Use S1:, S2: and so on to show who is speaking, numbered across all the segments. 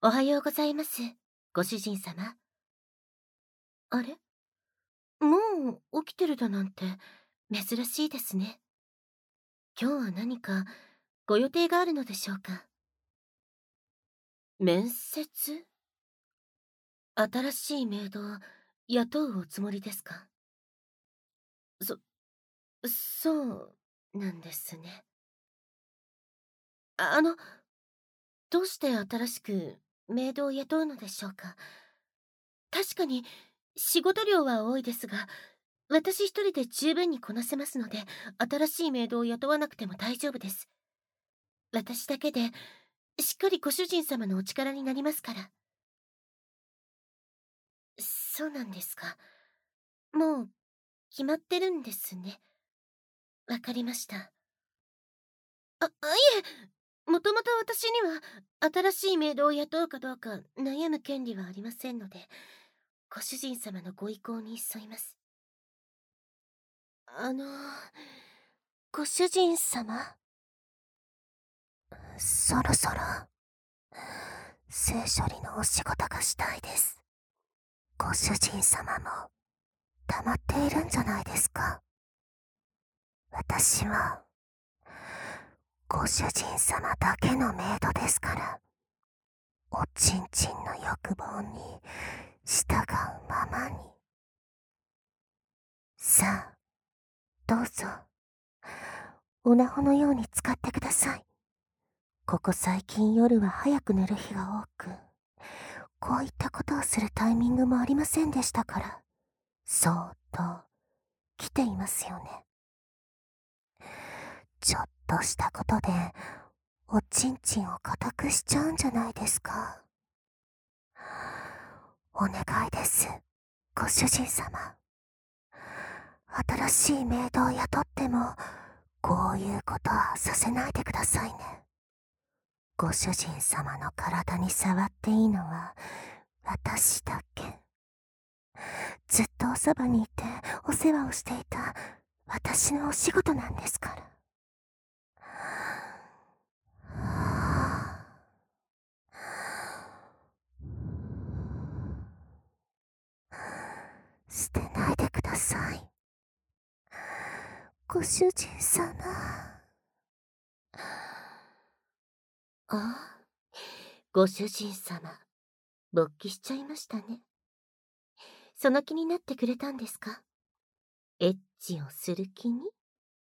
S1: おはようございます、ご主人様。あれ、もう起きてるだなんて珍しいですね。今日は何かご予定があるのでしょうか？面接？新しいメイドを雇うおつもりですか？そうなんですね。あの、どうして新しくメイドを雇うのでしょうか？確かに仕事量は多いですが、私一人で十分にこなせますので、新しいメイドを雇わなくても大丈夫です。私だけで、しっかりご主人様のお力になりますから。そうなんですか。もう、決まってるんですね。わかりました。いえ、もともと私には、新しいメイドを雇うかどうか悩む権利はありませんので、ご主人様のご意向に沿います。あの、ご主人様、そろそろ、性処理のお仕事がしたいです。ご主人様も、溜まっているんじゃないですか。私は、ご主人様だけのメイドですから、おちんちんの欲望に従うままに。さあ、どうぞ、オナホのように使ってください。ここ最近夜は早く寝る日が多く、こういったことをするタイミングもありませんでしたから、そーっと来ていますよね。ちょっとしたことで、おちんちんを固くしちゃうんじゃないですか。お願いです、ご主人様。新しいメイドを雇っても、こういうことはさせないでくださいね。ご主人様の体に触っていいのは、私だけ。ずっとおそばにいてお世話をしていた私のお仕事なんですから。捨てないでください、ご主人様。あ、ご主人様、勃起しちゃいましたね。その気になってくれたんですか？エッチをする気に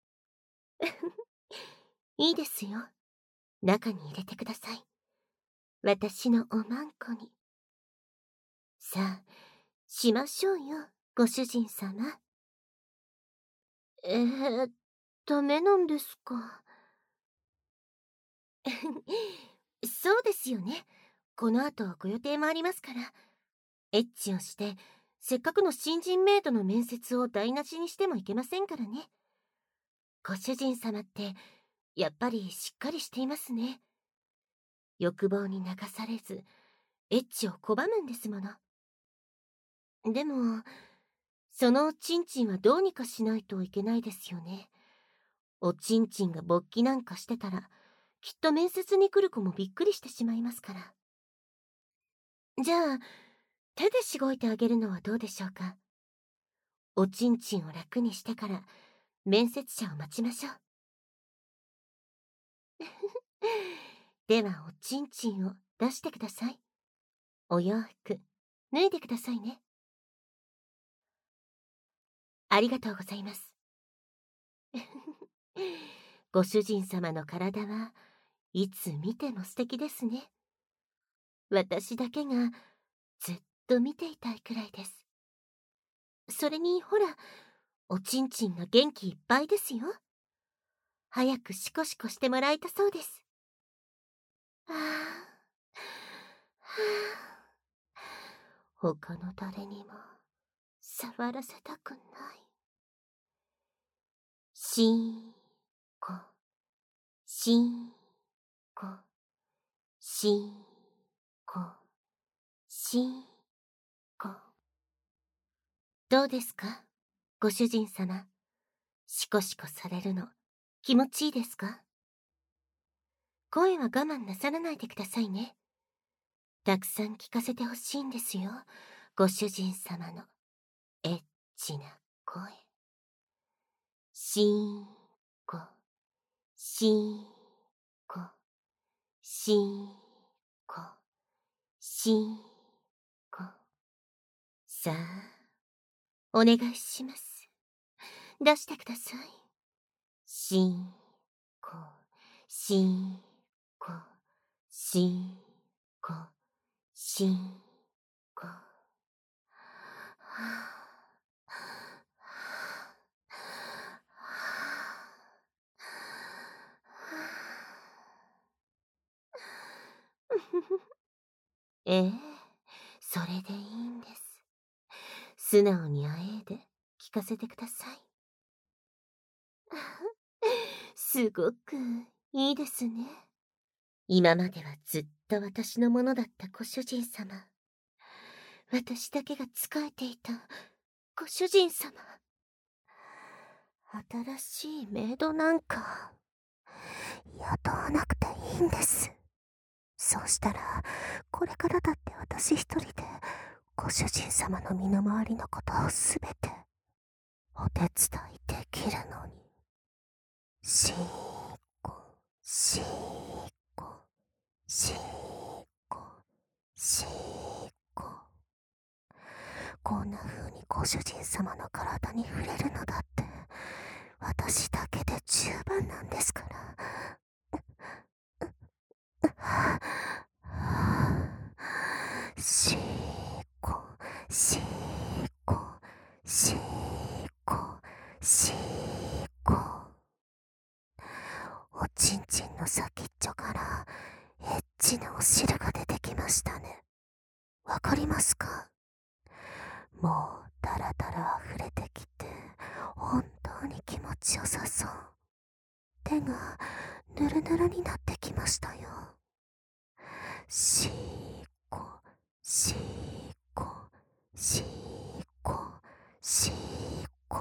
S1: いいですよ。中に入れてください。私のおまんこに。さあ、しましょうよ、ご主人様。ダメなんですか。そうですよね。この後ご予定もありますから。エッチをして、せっかくの新人メイドの面接を台無しにしてもいけませんからね。ご主人様って、やっぱりしっかりしていますね。欲望に流されず、エッチを拒むんですもの。でも、そのおちんちんはどうにかしないといけないですよね。おちんちんが勃起なんかしてたら、きっと面接に来る子もびっくりしてしまいますから。じゃあ、手でしごいてあげるのはどうでしょうか。おちんちんを楽にしてから、面接者を待ちましょう。では、おちんちんを出してください。お洋服、脱いでくださいね。ありがとうございます。ご主人様の体はいつ見ても素敵ですね。私だけがずっと見ていたいくらいです。それにほら、おちんちんが元気いっぱいですよ。早くシコシコしてもらいたそうです。はあ、はあ、他の誰にも触らせたくない。しーこ、しーこ、しーこ、しーこ。どうですか、ご主人様。シコシコされるの気持ちいいですか？声は我慢なさらないでくださいね。 たくさん聞かせてほしいんですよ。ご主人様のエッチな声。シーコ、シーコ、シーコ、シーコ。さあ、お願いします。出してください。シーコ、シーコ、シーコ、シーコ。ええ、それでいいんです。素直にあえいで聞かせてください。すごくいいですね。今まではずっと私のものだったご主人様。私だけが仕えていたご主人様。新しいメイドなんか雇わなくていいんです。そうしたら、これからだって私一人でご主人様の身の回りのことをすべてお手伝いできるのに。しーこ、しーこ、しーこ、しーこ。こんな風にご主人様の体に触れるのだって、私だけで十分なんですから。しーこ、しーこ、しーこ、しーこ。おちんちんの先っちょからエッチなお汁が出てきましたね。わかりますか？もうダラダラ溢れてきて、本当に気持ちよさそう。手がぬるぬるになってきましたよ。しーこ、しーこ、しーこ、しーこ。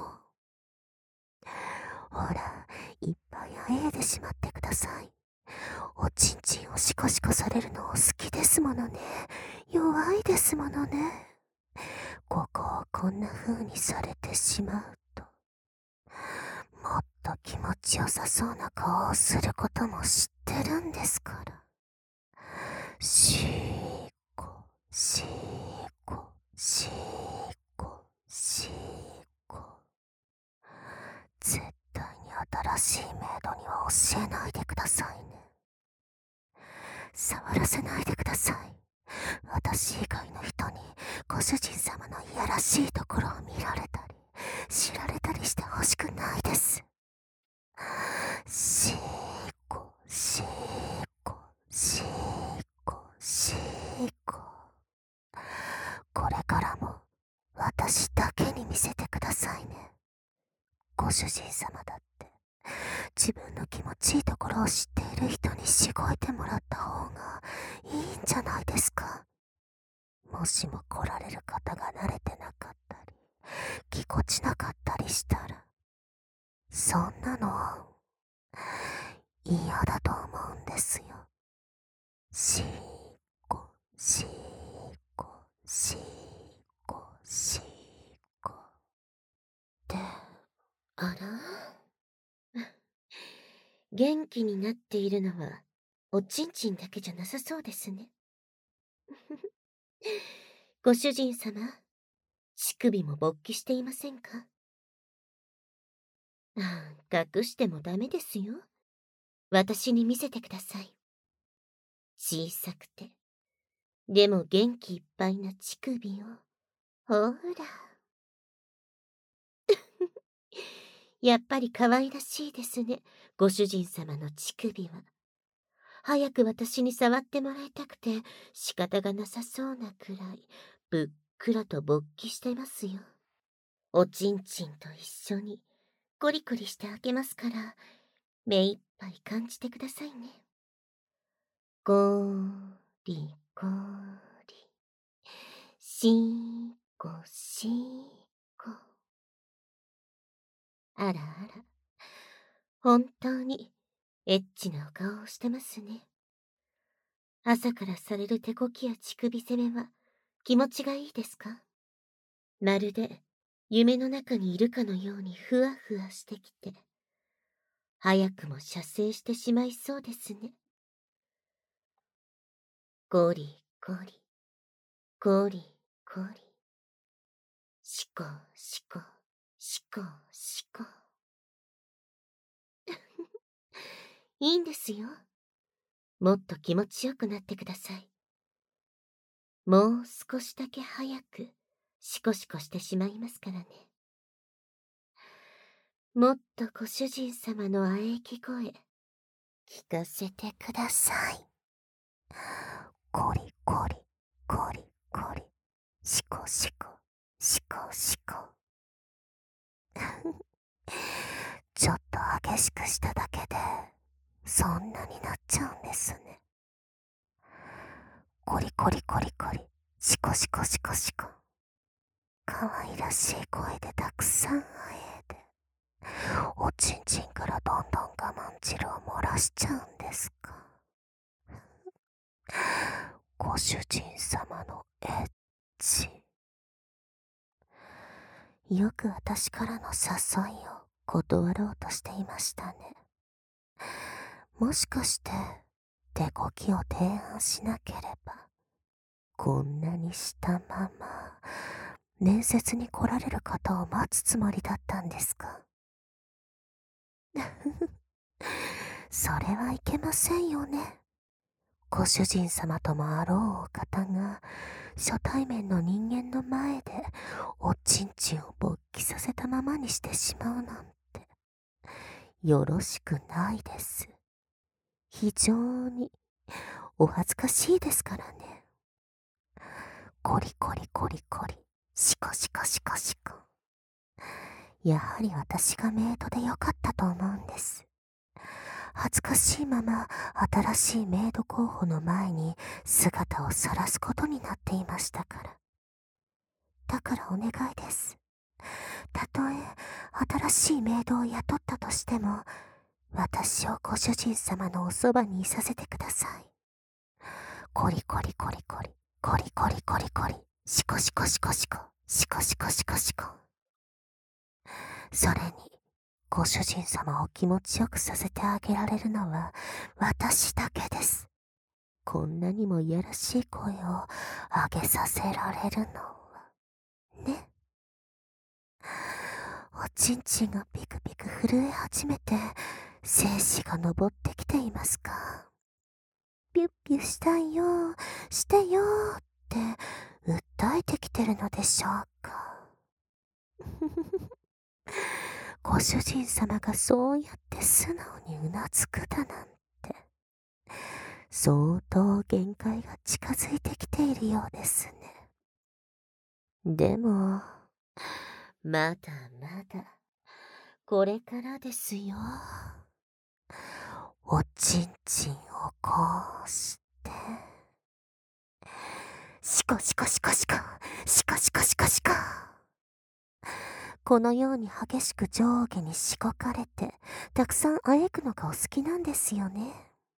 S1: ほら、いっぱいあえいでしまってください。おちんちんをシコシコされるのお好きですものね。弱いですものね。ここをこんな風にされてしまうと、もっと気持ちよさそうな顔をすることも知ってるんですから。しーこ、しーこ、しーこ、しーこ。絶対に新しいメイドには教えないでくださいね。触らせないでください。私以外の人にご主人様のいやらしいところを見られたり、知られたりしてほしくないです。しーこ、しーこ、しーこ、しーこ。これからも私だけに見せてくださいね。ご主人様だって自分の気持ちいいところを知っている人にしごいてもらった方がいいんじゃないですか。もしも来られる方が慣れてなかったり、ぎこちなかったりしたら、そんなの嫌だと思うんですよ。しーこ、しーこ、しーこ、しーこ。って、あら元気になっているのは、おちんちんだけじゃなさそうですね。ご主人様、乳首も勃起していませんか？隠してもダメですよ。私に見せてください。小さくて、でも元気いっぱいな乳首を。ほら。やっぱり可愛らしいですね、ご主人様の乳首は。早く私に触ってもらいたくて仕方がなさそうなくらい、ぶっくらと勃起してますよ。おちんちんと一緒にコリコリしてあげますから、目いっぱい感じてくださいね。ゴーリゴーリ、シーコシーコ。あらあら、本当にエッチなお顔をしてますね。 朝からされる手こきや乳首攻めは気持ちがいいですか？まるで夢の中にいるかのようにふわふわしてきて、早くも射精してしまいそうですね。ゴリゴリ、ゴリゴリ。シコシコ、シコシコ。いいんですよ。もっと気持ちよくなってください。もう少しだけ早くシコシコしてしまいますからね。もっとご主人様の喘ぎ声、聞かせてください。コリコリ、コリコリ、シコシコ、シコシコ。ちょっと激しくしただけで、そんなになっちゃうんですね。コリコリコリコリ、シコシコシコシコ。可愛らしい声でたくさんあえいで、おちんちんからどんどん我慢汁を漏らしちゃうんですか。ご主人様のエッチ。よく私からの誘いを断ろうとしていましたね。もしかして手こきを提案しなければ、こんなにしたまま面接に来られる方を待つつもりだったんですか？それはいけませんよね。ご主人様ともあろうお方が初対面の人間の前でおちんちんを勃起させたままにしてしまうなんてよろしくないです。非常にお恥ずかしいですからね。コリコリコリコリ、シコシコシコシコ。やはり私がメイドでよかったと思うんです。恥ずかしいまま新しいメイド候補の前に姿を晒すことになっていましたから。だからお願いです。たとえ新しいメイドを雇ったとしても、私をご主人様のおそばにいさせてください。コリコリコリコリ、コリコリコリコリ、シコシコシコシコ、シコシコシコシコ。それに、ご主人様を気持ちよくさせてあげられるのは私だけです。こんなにもいやらしい声を上げさせられるのは、ね。おちんちんがピクピク震え始めて、精子が昇ってきていますか？ピュッピュしたいよ、してよって訴えてきてるのでしょうか？ご主人様がそうやって素直にうなずくだなんて、相当限界が近づいてきているようですね。でも、まだまだ、これからですよ。おちんちんをこうして、シコシコシコシコ、シコシコシコシコ。このように激しく上下にしこかれて、たくさんあえくのがお好きなんですよね。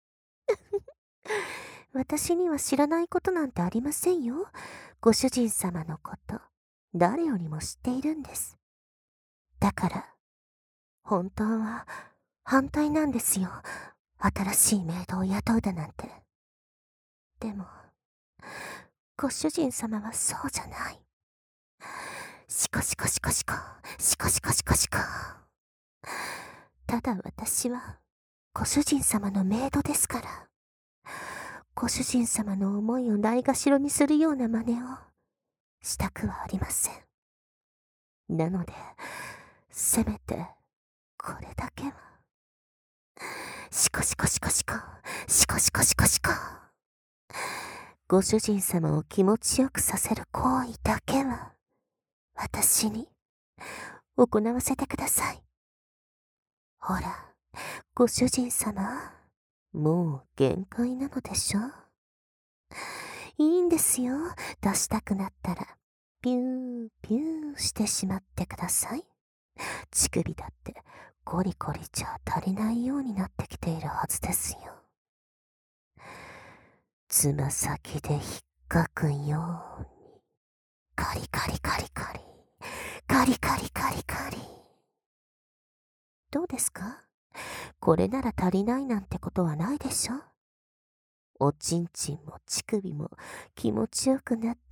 S1: 私には知らないことなんてありませんよ。ご主人様のこと、誰よりも知っているんです。だから、本当は反対なんですよ。新しいメイドを雇うだなんて。でも、ご主人様はそうじゃない。シコシコシコシコ、シコシコシコシコ。ただ私は、ご主人様のメイドですから。ご主人様の思いをないがしろにするような真似をしたくはありません。なので、せめて、これだけは。シコシコシコシコ、シコシコシコシコ。ご主人様を気持ちよくさせる行為だけは、私に行わせてください。ほら、ご主人様、もう限界なのでしょ？いいんですよ。出したくなったら、ピューピューしてしまってください。乳首だってコリコリじゃ足りないようになってきているはずですよ。
S2: つま先で引っかくように、カリカリカリカリ、カリカリカリカリ。どうですか？これなら足りないなんてことはないでしょ？おちんちんも乳首も気持ちよくなって、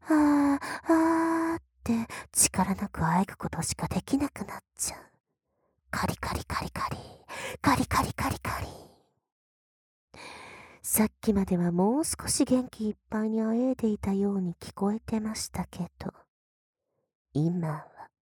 S2: って力なくあえぐことしかできなくなっちゃう。カリカリカリカリ、カリカリカリカリ。さっきまではもう少し元気いっぱいにあえいでいたように聞こえてましたけど、今は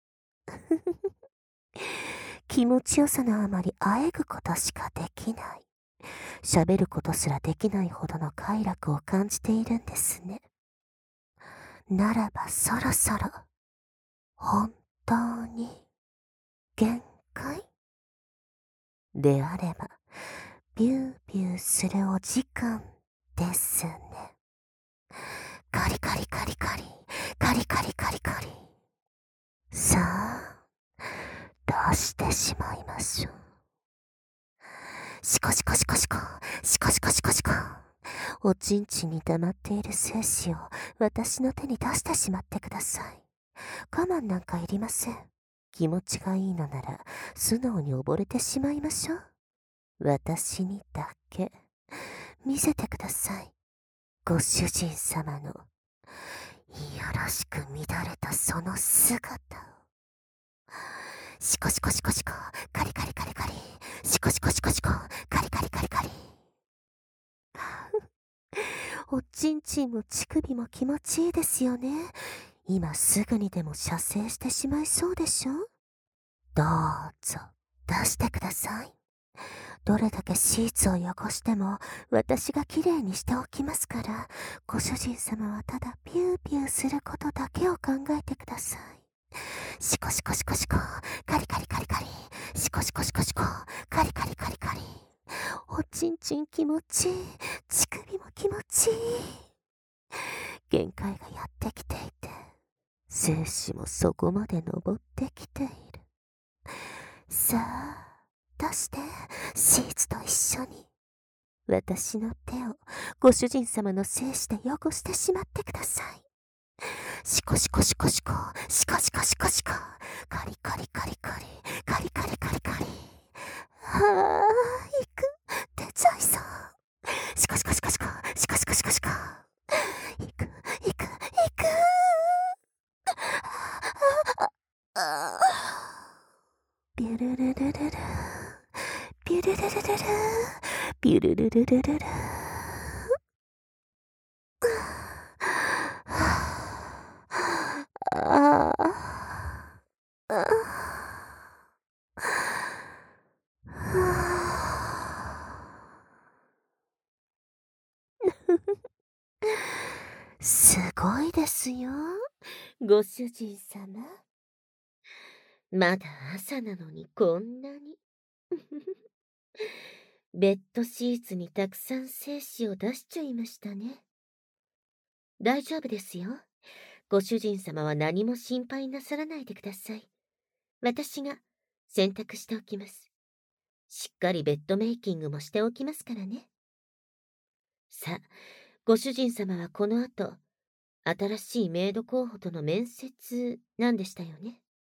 S2: 気持ちよさのあまりあえぐことしかできない。喋ることすらできないほどの快楽を感じているんですね。ならばそろそろ、本当に限界であれば、ビュービューするお時間ですね。カリカリカリカリ、カリカリカリカリ。さあ、出してしまいましょう。シコシコシコシコ、シコシコシコシコ。おちんちんに溜まっている精子を私の手に出してしまってください。我慢なんかいりません。気持ちがいいのなら素直に溺れてしまいましょう。私にだけ見せてください。ご主人様のよろしく乱れたその姿を。シコシコシコシコ、カリカリカリカリ、シコシコシコシコ、カリカリカリカリ。おちんちんも乳首も気持ちいいですよね。今すぐにでも射精してしまいそうでしょ？どうぞ出してください。どれだけシーツを汚しても私がきれいにしておきますから、ご主人様はただピューピューすることだけを考えてください。シコシコシコシコ、カリカリカリカリ、シコシコシコシコ、カリカリカリカリ。おちんちん気持ちいい、乳首も気持ちいい。限界がやってきていて、精子もそこまで登ってきている。さあ、出して、シーツと一緒に。私の手をご主人様の精子で汚してしまってください。シコシコシコシコ、シコシコシコシコ、カリカリカリカリ、カリカリカリカリ。はあ、行く、出ちゃいそう。シコシコシコシコ、シコシコシコシコ。行く、行く、行く。ビュルルルルル、ビュルルルルル、ビュルルルルルル。あすごいですよ、ご主人様。まだ朝なのにこんなに。ベッドシーツにたくさん精子を出しちゃいましたね。大丈夫ですよ。ご主人様は何も心配なさらないでください。私が洗濯しておきます。しっかりベッドメイキングもしておきますからね。さあ、ご主人様はこの後、新しいメイド候補との面接なんでしたよね。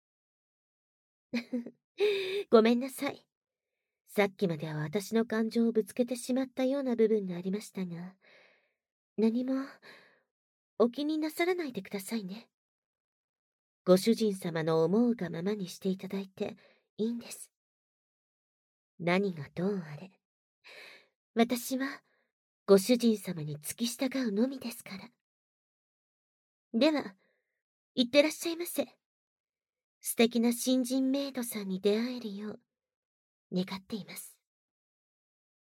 S2: ごめんなさい。さっきまでは私の感情をぶつけてしまったような部分がありましたが、何もお気になさらないでくださいね。ご主人様の思うがままにしていただいていいんです。何がどうあれ、私はご主人様に付き従うのみですから。では、いってらっしゃいませ。素敵な新人メイドさんに出会えるよう願っています。